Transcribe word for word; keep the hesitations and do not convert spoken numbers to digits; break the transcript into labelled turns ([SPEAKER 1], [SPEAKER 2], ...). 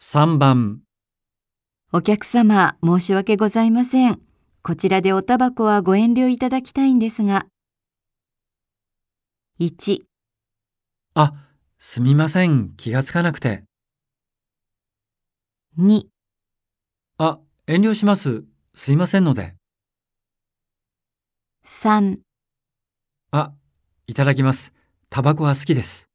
[SPEAKER 1] さんばん、
[SPEAKER 2] お客様、申し訳ございません。こちらでおタバコはご遠慮いただきたいんですが。いち、
[SPEAKER 1] あ、すみません。気がつかなくて。
[SPEAKER 2] に、
[SPEAKER 1] あ、遠慮します。すいませんので。
[SPEAKER 2] さん、
[SPEAKER 1] あ、いただきます。タバコは好きです。